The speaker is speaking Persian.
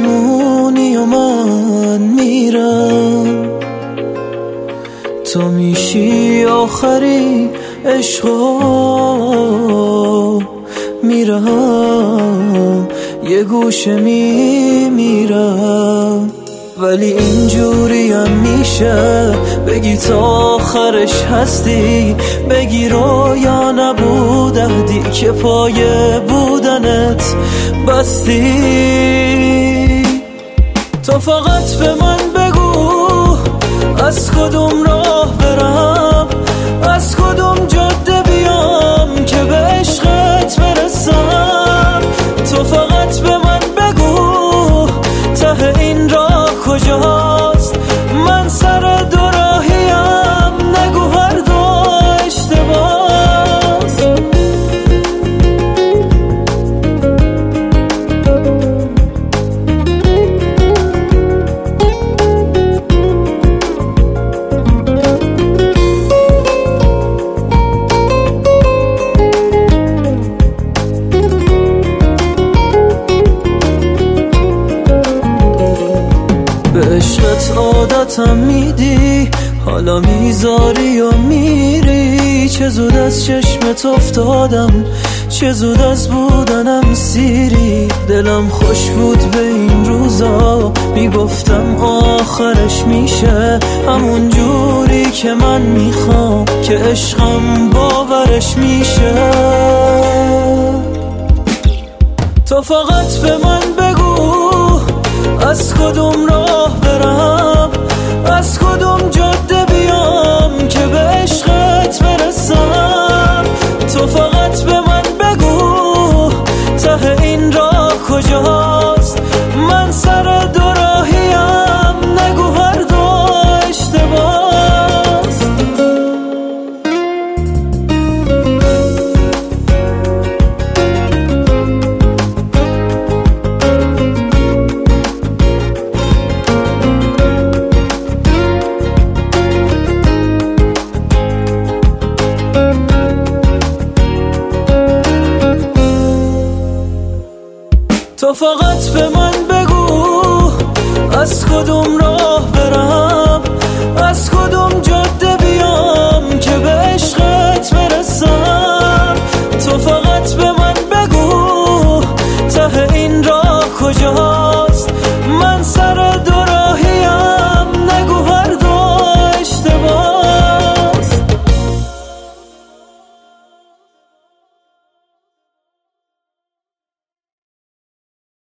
میمونی و من میرم، تو میشی آخری عشقا، میرم یه گوشه میمیرم. ولی اینجوری هم میشه بگی تا آخرش هستی، بگی رویا نبود عهدی که پای بودنت بستی. تو فقط به من بگو از کدوم راه برم، از کدوم جاده بیام که به عشقت برسم. تو فقط به من بگو ته این راه کجاست، من سر دوراهیم، نگو هر دو اشتباست. به عشقت عادتم میدی، حالا میذاری و میری. چه زود از چشمت افتادم، چه زود از بودنم سیری. دلم خوش بود به این روزا، میگفتم آخرش میشه همون جوری که من میخوام، که عشقم باورش میشه. تو فقط به من بگو از کدوم راه برم، از کدوم جاده بیام که به عشقت برسم. تو فقط به من بگو ته این راه کجاست، من سر دوراهیم، نگو هر دو اشتباست. تو فقط به من بگو از کدوم